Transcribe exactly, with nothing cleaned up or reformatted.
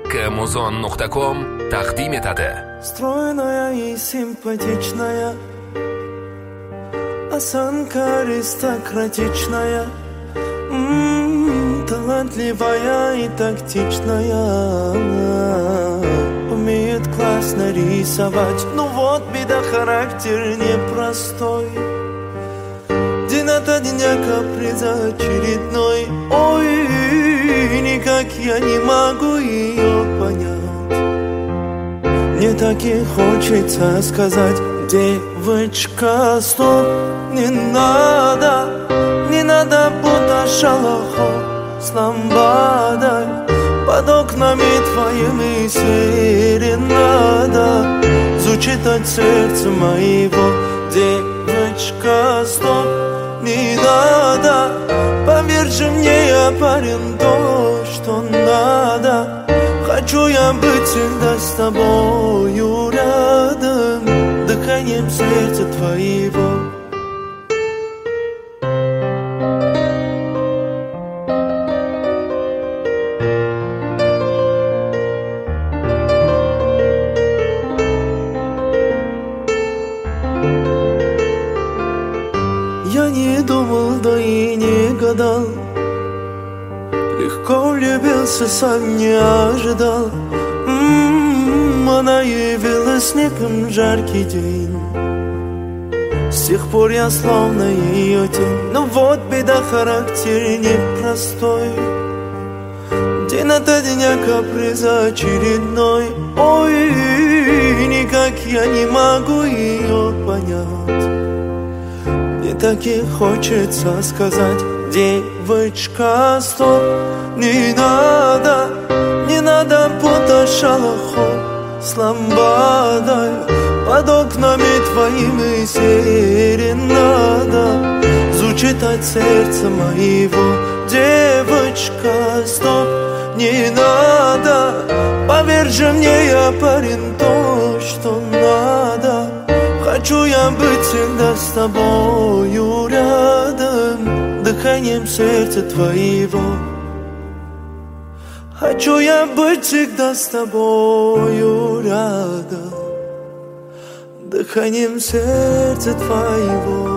Muzon nuqta com taqdim etadi. Стройная и симпатичная, осанка аристократичная, м-м, талантливая и тактичная, умеет классно рисовать. Ну вот беда, характер непростой, день ото дня каприза очередной. Ой, никак я не могу ее понять. Мне так и хочется сказать: девочка, стоп, не надо, не надо путать шалахо с ламбадой. Под окнами твоими серенада звучит от сердца моего. Девочка, стоп, не надо, поверь же мне, я парень, то, что надо. Хочу я быть всегда с тобою рядом, дыханием сердца твоего. Я не думал, да и не гадал, легко влюбился, сам не ожидал. М-м-м, она явилась неким жаркий день, с тех пор я словно ее тень. Но вот беда, характер непростой, день ото дня каприза очередной. Ой, никак я не могу ее понять. Мне так и хочется сказать: девочка, стоп, не надо, не надо путать шалахо с ламбадой. Под окнами твоими серенада звучит от сердца моего. Девочка, стоп, не надо, поверь же мне, я парень, то, что надо. Хочу я быть всегда с тобою рядом, дыханием сердца твоего. Хочу я быть всегда с тобою рядом, дыханием сердца твоего.